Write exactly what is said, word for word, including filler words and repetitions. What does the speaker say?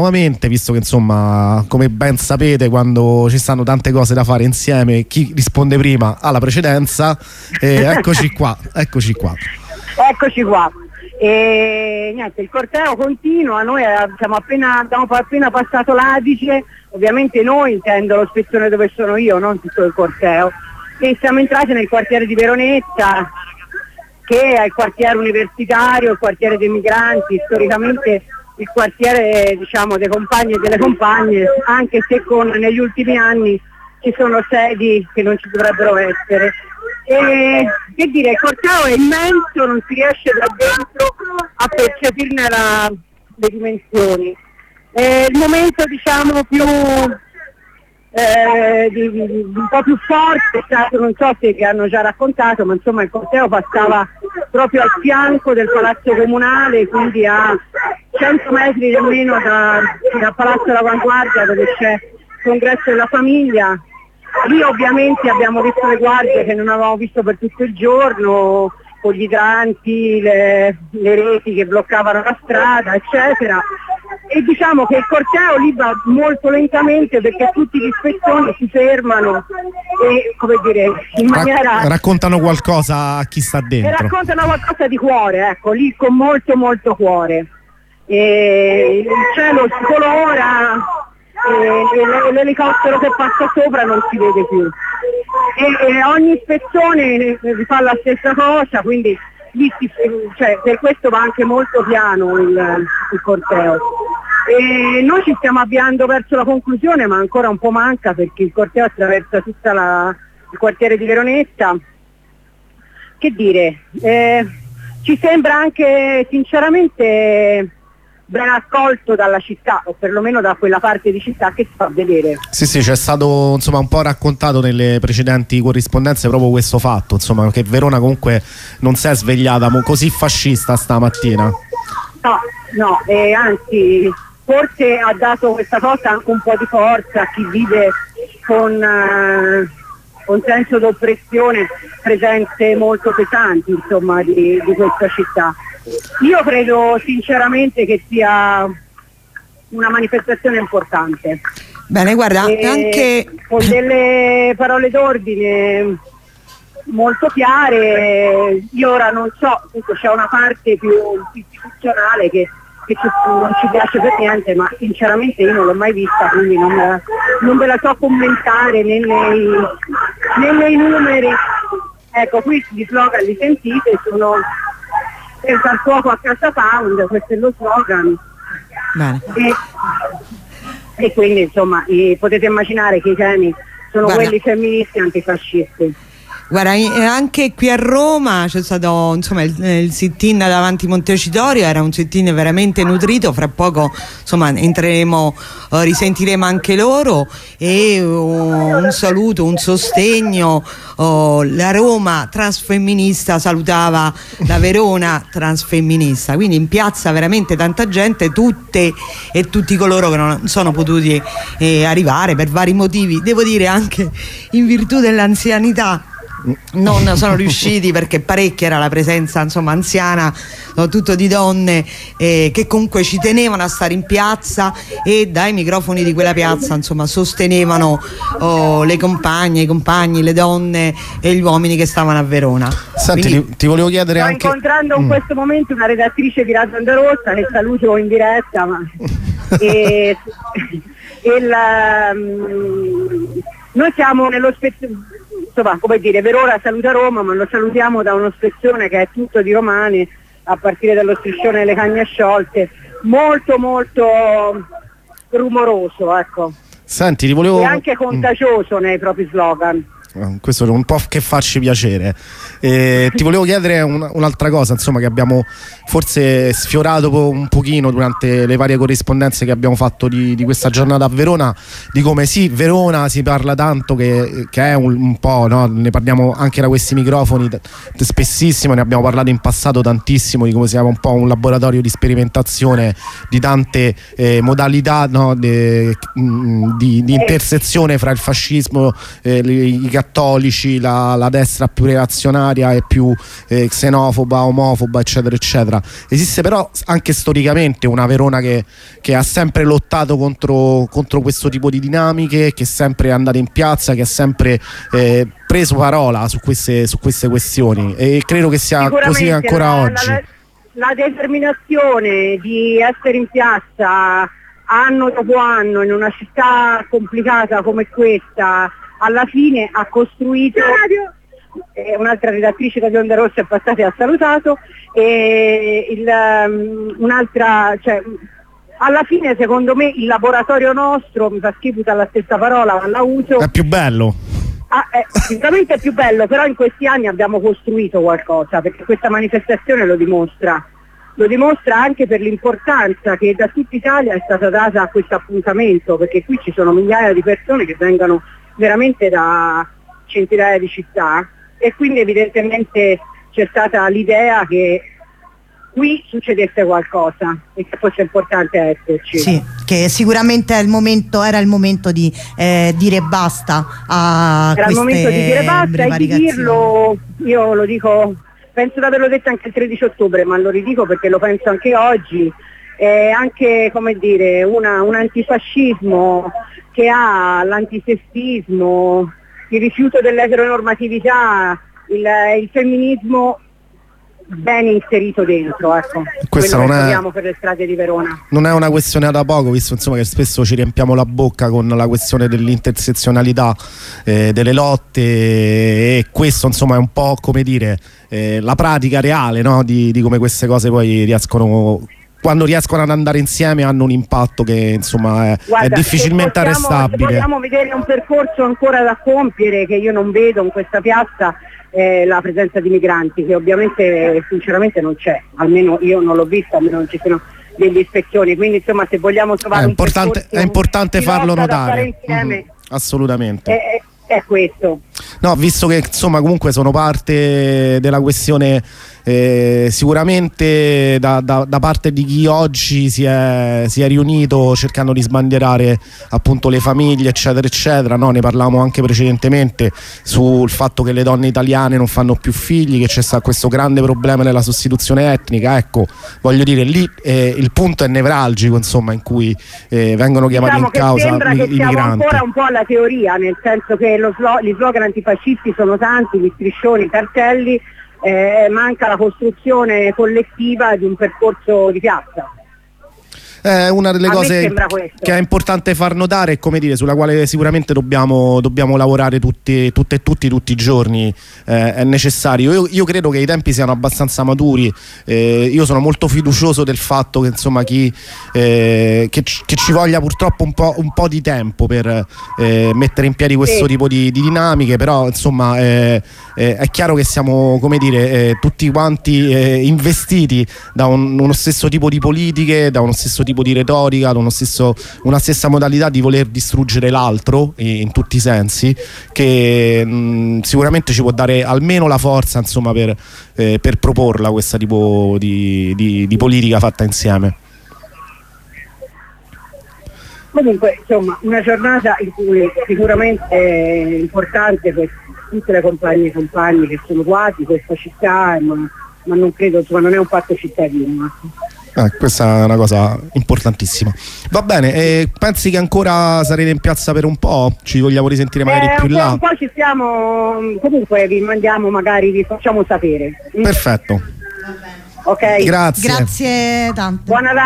nuovamente, visto che insomma, come ben sapete, quando ci stanno tante cose da fare insieme, chi risponde prima ha la precedenza. E eccoci qua, eccoci qua. Eccoci qua. E niente, il corteo continua, noi siamo appena, abbiamo appena passato l'Adige, ovviamente noi, intendo lo spezzone dove sono io, non tutto il corteo, e siamo entrati nel quartiere di Veronetta, che è il quartiere universitario, il quartiere dei migranti, storicamente il quartiere, diciamo, dei compagni e delle compagne, anche se con negli ultimi anni ci sono sedi che non ci dovrebbero essere. E che dire, il corteo è immenso, non si riesce da dentro a percepirne la, le dimensioni. E il momento, diciamo, più eh, di, di, un po' più forte è stato, non so se che hanno già raccontato, ma insomma il corteo passava proprio al fianco del Palazzo Comunale, quindi a cento metri nemmeno da, da Palazzo dell'Avanguardia, dove c'è il congresso della famiglia. Lì ovviamente abbiamo visto le guardie che non avevamo visto per tutto il giorno, con gli idranti, le, le reti che bloccavano la strada, eccetera. E diciamo che il corteo lì va molto lentamente perché tutti gli spezzoni si fermano e, come dire, in maniera... raccontano qualcosa a chi sta dentro. E raccontano qualcosa di cuore, ecco, lì con molto molto cuore. E il cielo si colora, e l'elicottero che passa sopra non si vede più. E, e ogni spezzone fa la stessa cosa, quindi lì si, cioè, per questo va anche molto piano il, il corteo. E noi ci stiamo avviando verso la conclusione, ma ancora un po' manca perché il corteo attraversa tutto il quartiere di Veronetta. Che dire, eh, ci sembra anche sinceramente ben accolto dalla città, o perlomeno da quella parte di città che si fa vedere. Sì, sì, c'è stato insomma un po' raccontato nelle precedenti corrispondenze proprio questo fatto, insomma, che Verona comunque non si è svegliata così fascista stamattina. No, no, e anzi forse ha dato questa cosa anche un po' di forza a chi vive con eh, un senso d'oppressione, presenze molto pesanti, insomma, di, di questa città. Io credo sinceramente che sia una manifestazione importante. Bene, guarda, e anche con delle parole d'ordine molto chiare. Io ora non so, c'è una parte più istituzionale che, che ci, non ci piace per niente, ma sinceramente io non l'ho mai vista, quindi non, me la, non ve la so commentare né nei, né nei numeri. Ecco, qui gli slogan li sentite, sono senza il fuoco a casa pound, questo è lo slogan. Bene. E, e quindi insomma i, potete immaginare che i temi sono Guarda. quelli femministi e antifascisti. Guarda, anche qui a Roma c'è stato insomma il, il sit-in davanti Montecitorio, era un sit-in veramente nutrito, fra poco insomma entreremo, uh, risentiremo anche loro, e uh, un saluto, un sostegno. Uh, la Roma transfemminista salutava la Verona transfemminista, quindi in piazza veramente tanta gente, tutte e tutti coloro che non sono potuti eh, arrivare per vari motivi, devo dire anche in virtù dell'anzianità. Non sono riusciti, perché parecchia era la presenza insomma anziana, soprattutto di donne eh, che comunque ci tenevano a stare in piazza e dai microfoni di quella piazza insomma sostenevano oh, le compagne, i compagni, le donne e gli uomini che stavano a Verona. Senti, Quindi, ti, ti volevo chiedere sto anche... incontrando in mm. questo momento una redattrice di Radio Onda Rossa che saluto in diretta, ma e, e la, um, noi siamo nello spettacolo, insomma, come dire, Verona saluta Roma, ma lo salutiamo da uno spezzone che è tutto di romani, a partire dallo striscione delle cagne sciolte, molto molto rumoroso, ecco. Senti, ti volevo... E anche contagioso mm. nei propri slogan. Questo è un po' che farci piacere. Eh, ti volevo chiedere un, un'altra cosa, insomma, che abbiamo forse sfiorato un pochino durante le varie corrispondenze che abbiamo fatto di, di questa giornata a Verona, di come sì, Verona si parla tanto che, che è un, un po', no? Ne parliamo anche da questi microfoni spessissimo, ne abbiamo parlato in passato tantissimo, di come siamo un po' un laboratorio di sperimentazione di tante eh, modalità, no? De, di, di intersezione fra il fascismo, eh, i cattolici, la, la destra più reazionaria e più eh, xenofoba, omofoba, eccetera eccetera. Esiste però anche storicamente una Verona che, che ha sempre lottato contro, contro questo tipo di dinamiche, che è sempre andata in piazza, che ha sempre eh, preso parola su queste, su queste questioni, e credo che sia così ancora la, oggi. La, la determinazione di essere in piazza anno dopo anno in una città complicata come questa, alla fine ha costruito, eh, un'altra redattrice di Onda Rossa è passata e ha salutato, e il, um, un'altra, cioè, alla fine secondo me il laboratorio nostro, mi fa schifo usare la stessa parola ma la uso, è più bello. Ah, eh, sicuramente è più bello, però in questi anni abbiamo costruito qualcosa, perché questa manifestazione lo dimostra. Lo dimostra anche per l'importanza che da tutta Italia è stata data a questo appuntamento, perché qui ci sono migliaia di persone che vengono veramente da centinaia di città, e quindi evidentemente c'è stata l'idea che qui succedesse qualcosa e che fosse importante esserci. Sì, che sicuramente è il momento, era il momento di eh, dire basta a era queste il momento di dire basta e di dirlo, io lo dico, penso di averlo detto anche il tredici ottobre, ma lo ridico perché lo penso anche oggi, è anche, come dire, una, un antifascismo che ha l'antisessismo, il rifiuto dell'eteronormatività, il, il femminismo ben inserito dentro, ecco. Questa quello non che è, troviamo per le strade di Verona. Non è una questione da poco, visto insomma che spesso ci riempiamo la bocca con la questione dell'intersezionalità, eh, delle lotte, e questo insomma è un po', come dire, eh, la pratica reale, no? di, di come queste cose poi riescono, quando riescono ad andare insieme, hanno un impatto che insomma è, Guarda, è difficilmente se possiamo, arrestabile. Se vogliamo vedere un percorso ancora da compiere, che io non vedo in questa piazza, eh, la presenza di migranti, che ovviamente sinceramente non c'è, almeno io non l'ho vista, almeno non ci sono delle ispezioni, quindi insomma se vogliamo trovare è importante, un percorso, è importante farlo notare insieme, mm-hmm, assolutamente. È, è, è questo. No, visto che insomma comunque sono parte della questione, eh, sicuramente da, da, da parte di chi oggi si è, si è riunito cercando di sbandierare appunto le famiglie, eccetera eccetera, no? Ne parlavamo anche precedentemente sul fatto che le donne italiane non fanno più figli, che c'è stato questo grande problema della sostituzione etnica. Ecco, voglio dire, lì eh, il punto è nevralgico, insomma, in cui eh, vengono chiamati diciamo in causa sembra i, che i siamo migranti. Ancora un po' alla teoria, nel senso che lo slo- gli slogan antifascisti sono tanti, gli striscioni, i cartelli, eh, manca la costruzione collettiva di un percorso di piazza. È una delle cose che è importante far notare e, come dire, sulla quale sicuramente dobbiamo, dobbiamo lavorare tutti, tutte e tutti tutti i giorni, eh, è necessario. Io, io credo che i tempi siano abbastanza maturi, eh, io sono molto fiducioso del fatto che insomma chi eh, che, che ci voglia purtroppo un po', un po' di tempo per eh, mettere in piedi questo sì. tipo di, di dinamiche, però insomma eh, eh, è chiaro che siamo, come dire, eh, tutti quanti eh, investiti da un, uno stesso tipo di politiche, da uno stesso tipo di retorica, da uno stesso, una stessa modalità di voler distruggere l'altro in tutti i sensi, che mh, sicuramente ci può dare almeno la forza, insomma, per, eh, per proporla questa tipo di, di, di politica fatta insieme. Comunque insomma una giornata in cui sicuramente è importante per tutte le compagne e compagni che sono qua di questa città, ma, ma non credo, insomma, non è un fatto cittadino. Eh, questa è una cosa importantissima. Va bene, eh, pensi che ancora sarete in piazza per un po'? Ci vogliamo risentire magari eh, più in là? Un po' ci siamo, comunque vi mandiamo, magari vi facciamo sapere. Perfetto. Ok. Grazie. Grazie tante. Buona